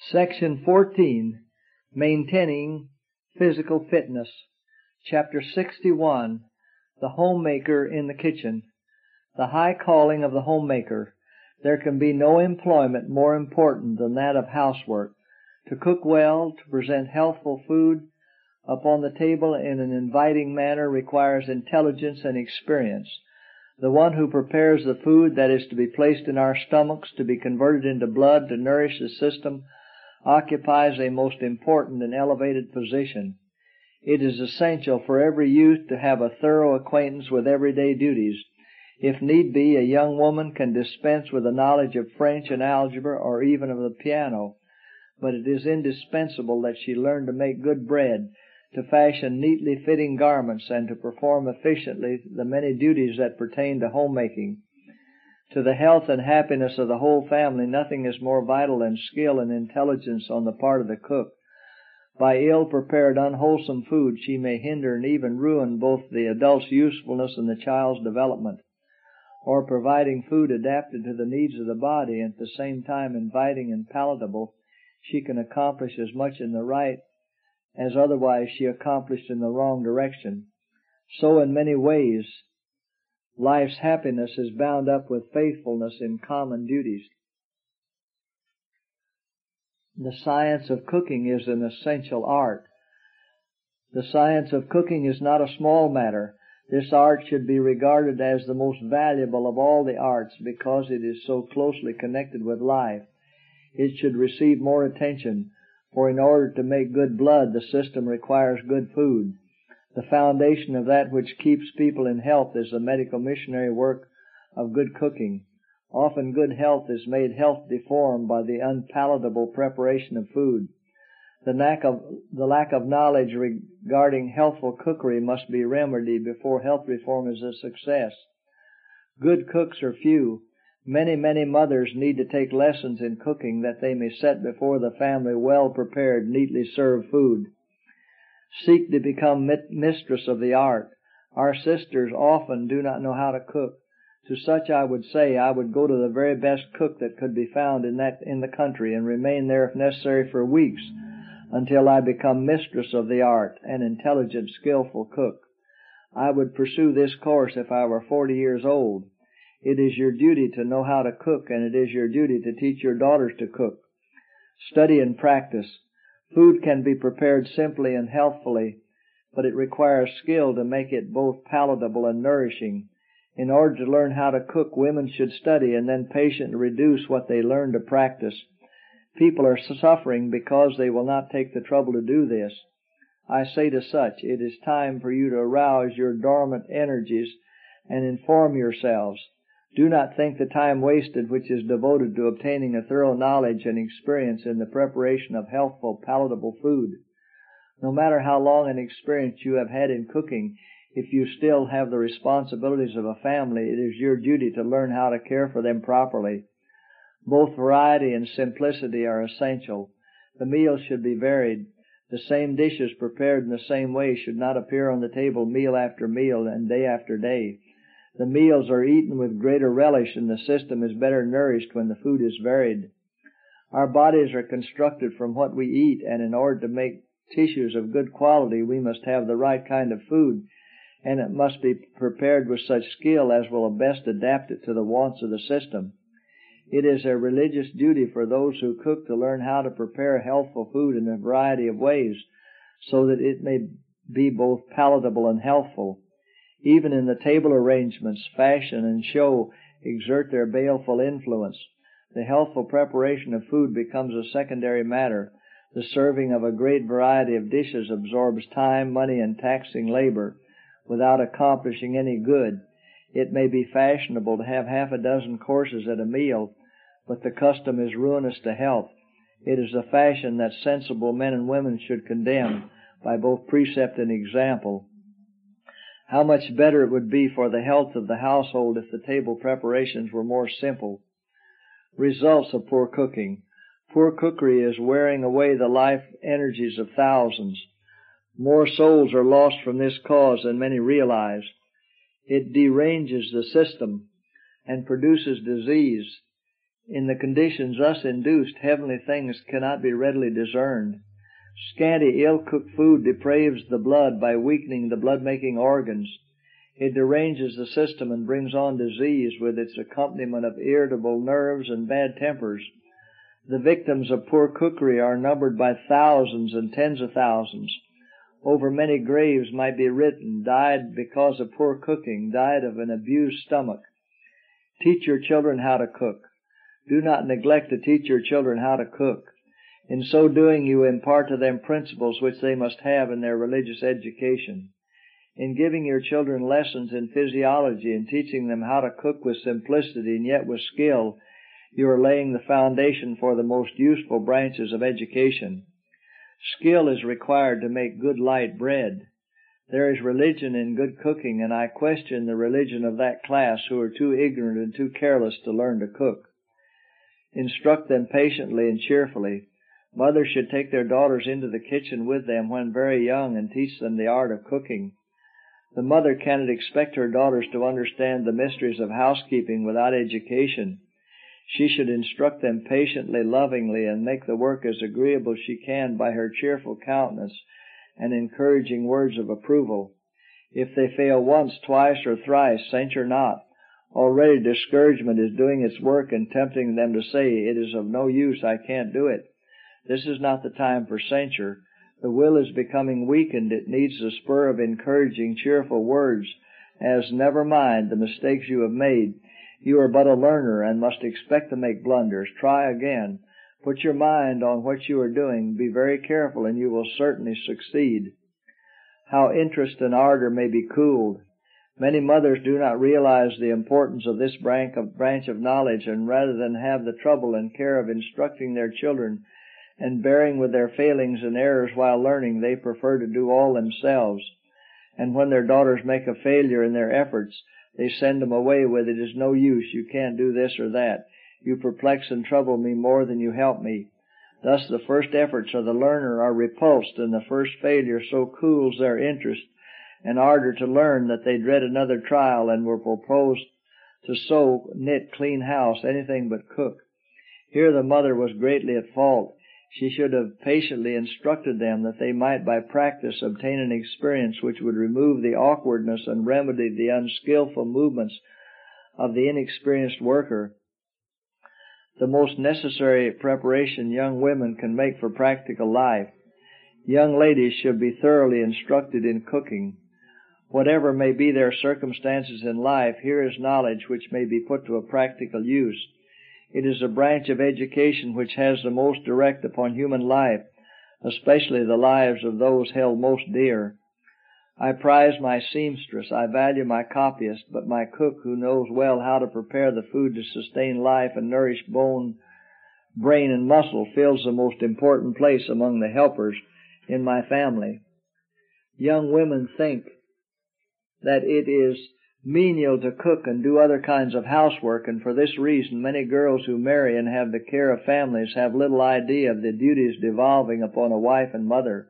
Section 14, Maintaining Physical Fitness. Chapter 61, The Homemaker in the Kitchen. The high calling of the homemaker. There can be no employment more important than that of housework. To cook well, to present healthful food upon the table in an inviting manner requires intelligence and experience. The one who prepares the food that is to be placed in our stomachs, to be converted into blood, to nourish the system, occupies a most important and elevated position. It is essential for every youth to have a thorough acquaintance with everyday duties. If need be, a young woman can dispense with the knowledge of French and algebra or even of the piano, but it is indispensable that she learn to make good bread, to fashion neatly fitting garments, and to perform efficiently the many duties that pertain to homemaking. To the health and happiness of the whole family, nothing is more vital than skill and intelligence on the part of the cook. By ill-prepared, unwholesome food, she may hinder and even ruin both the adult's usefulness and the child's development. Or providing food adapted to the needs of the body and at the same time inviting and palatable, she can accomplish as much in the right as otherwise she accomplished in the wrong direction. So in many ways, life's happiness is bound up with faithfulness in common duties. The science of cooking is an essential art. The science of cooking is not a small matter. This art should be regarded as the most valuable of all the arts because it is so closely connected with life. It should receive more attention, for in order to make good blood, the system requires good food. The foundation of that which keeps people in health is the medical missionary work of good cooking. Often good health is made health deformed by the unpalatable preparation of food. The lack of knowledge regarding healthful cookery must be remedied before health reform is a success. Good cooks are few. Many mothers need to take lessons in cooking that they may set before the family well-prepared, neatly served food. Seek to become mistress of the art. Our sisters often do not know how to cook. To such I would say, I would go to the very best cook that could be found in the country and remain there if necessary for weeks until I become mistress of the art, an intelligent, skillful cook. I would pursue this course if I were 40 years old. It is your duty to know how to cook, and it is your duty to teach your daughters to cook. Study and practice. Food can be prepared simply and healthfully, but it requires skill to make it both palatable and nourishing. In order to learn how to cook, women should study and then patiently reduce what they learn to practice. People are suffering because they will not take the trouble to do this. I say to such, it is time for you to arouse your dormant energies and inform yourselves. Do not think the time wasted which is devoted to obtaining a thorough knowledge and experience in the preparation of healthful, palatable food. No matter how long an experience you have had in cooking, if you still have the responsibilities of a family, it is your duty to learn how to care for them properly. Both variety and simplicity are essential. The meals should be varied. The same dishes prepared in the same way should not appear on the table meal after meal and day after day. The meals are eaten with greater relish and the system is better nourished when the food is varied. Our bodies are constructed from what we eat, and in order to make tissues of good quality, we must have the right kind of food, and it must be prepared with such skill as will best adapt it to the wants of the system. It is a religious duty for those who cook to learn how to prepare healthful food in a variety of ways, so that it may be both palatable and healthful. Even in the table arrangements, fashion and show exert their baleful influence. The healthful preparation of food becomes a secondary matter. The serving of a great variety of dishes absorbs time, money, and taxing labor without accomplishing any good. It may be fashionable to have half a dozen courses at a meal, but the custom is ruinous to health. It is a fashion that sensible men and women should condemn by both precept and example. How much better it would be for the health of the household if the table preparations were more simple. Results of poor cooking. Poor cookery is wearing away the life energies of thousands. More souls are lost from this cause than many realize. It deranges the system and produces disease. In the conditions thus induced, heavenly things cannot be readily discerned. Scanty, ill-cooked food depraves the blood by weakening the blood-making organs. It deranges the system and brings on disease with its accompaniment of irritable nerves and bad tempers. The victims of poor cookery are numbered by thousands and tens of thousands. Over many graves might be written, died because of poor cooking, died of an abused stomach. Teach your children how to cook. Do not neglect to teach your children how to cook. In so doing, you impart to them principles which they must have in their religious education. In giving your children lessons in physiology and teaching them how to cook with simplicity and yet with skill, you are laying the foundation for the most useful branches of education. Skill is required to make good light bread. There is religion in good cooking, and I question the religion of that class who are too ignorant and too careless to learn to cook. Instruct them patiently and cheerfully. Mothers should take their daughters into the kitchen with them when very young and teach them the art of cooking. The mother cannot expect her daughters to understand the mysteries of housekeeping without education. She should instruct them patiently, lovingly, and make the work as agreeable as she can by her cheerful countenance and encouraging words of approval. If they fail once, twice, or thrice, censure not. Already discouragement is doing its work and tempting them to say, "It is of no use, I can't do it." This is not the time for censure. The will is becoming weakened. It needs the spur of encouraging, cheerful words, as, "Never mind the mistakes you have made. You are but a learner and must expect to make blunders. Try again. Put your mind on what you are doing. Be very careful, and you will certainly succeed." How interest and ardor may be cooled. Many mothers do not realize the importance of this branch of knowledge, and rather than have the trouble and care of instructing their children and bearing with their failings and errors while learning, they prefer to do all themselves. And when their daughters make a failure in their efforts, they send them away with, "It is no use, you can't do this or that. You perplex and trouble me more than you help me." Thus the first efforts of the learner are repulsed, and the first failure so cools their interest and ardor to learn that they dread another trial and will propose to sew, knit, clean house, anything but cook. Here the mother was greatly at fault. She should have patiently instructed them that they might by practice obtain an experience which would remove the awkwardness and remedy the unskillful movements of the inexperienced worker. The most necessary preparation young women can make for practical life. Young ladies should be thoroughly instructed in cooking. Whatever may be their circumstances in life, here is knowledge which may be put to a practical use. It is a branch of education which has the most direct upon human life, especially the lives of those held most dear. I prize my seamstress, I value my copyist, but my cook, who knows well how to prepare the food to sustain life and nourish bone, brain, and muscle, fills the most important place among the helpers in my family. Young women think that it is menial to cook and do other kinds of housework, and for this reason many girls who marry and have the care of families have little idea of the duties devolving upon a wife and mother.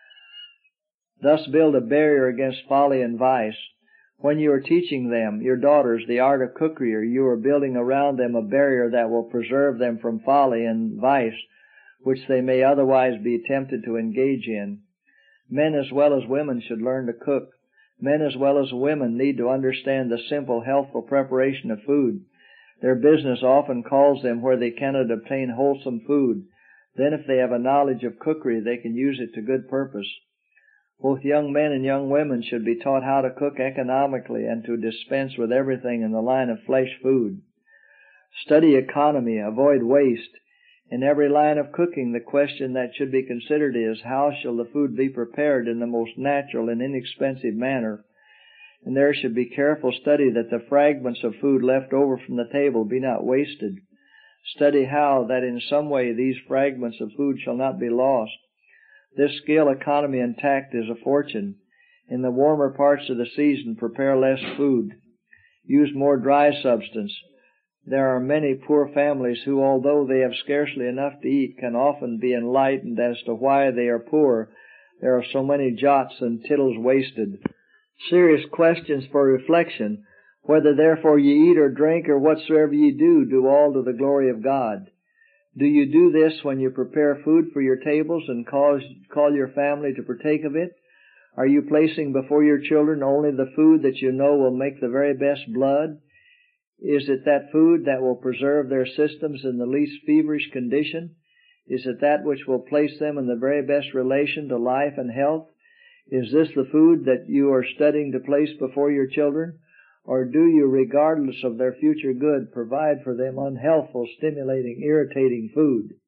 Thus build a barrier against folly and vice. When you are teaching them, your daughters, the art of cookery, you are building around them a barrier that will preserve them from folly and vice, which they may otherwise be tempted to engage in. Men as well as women should learn to cook. Men as well as women need to understand the simple, healthful preparation of food. Their business often calls them where they cannot obtain wholesome food. Then if they have a knowledge of cookery, they can use it to good purpose. Both young men and young women should be taught how to cook economically and to dispense with everything in the line of flesh food. Study economy, avoid waste. In every line of cooking, the question that should be considered is, how shall the food be prepared in the most natural and inexpensive manner? And there should be careful study that the fragments of food left over from the table be not wasted. Study how that in some way these fragments of food shall not be lost. This skill, economy, and tact is a fortune. In the warmer parts of the season, prepare less food. Use more dry substance. There are many poor families who, although they have scarcely enough to eat, can often be enlightened as to why they are poor. There are so many jots and tittles wasted. Serious questions for reflection. Whether therefore ye eat or drink or whatsoever ye do, do all to the glory of God. Do you do this when you prepare food for your tables and call your family to partake of it? Are you placing before your children only the food that you know will make the very best blood? Is it that food that will preserve their systems in the least feverish condition? Is it that which will place them in the very best relation to life and health? Is this the food that you are studying to place before your children? Or do you, regardless of their future good, provide for them unhealthful, stimulating, irritating food?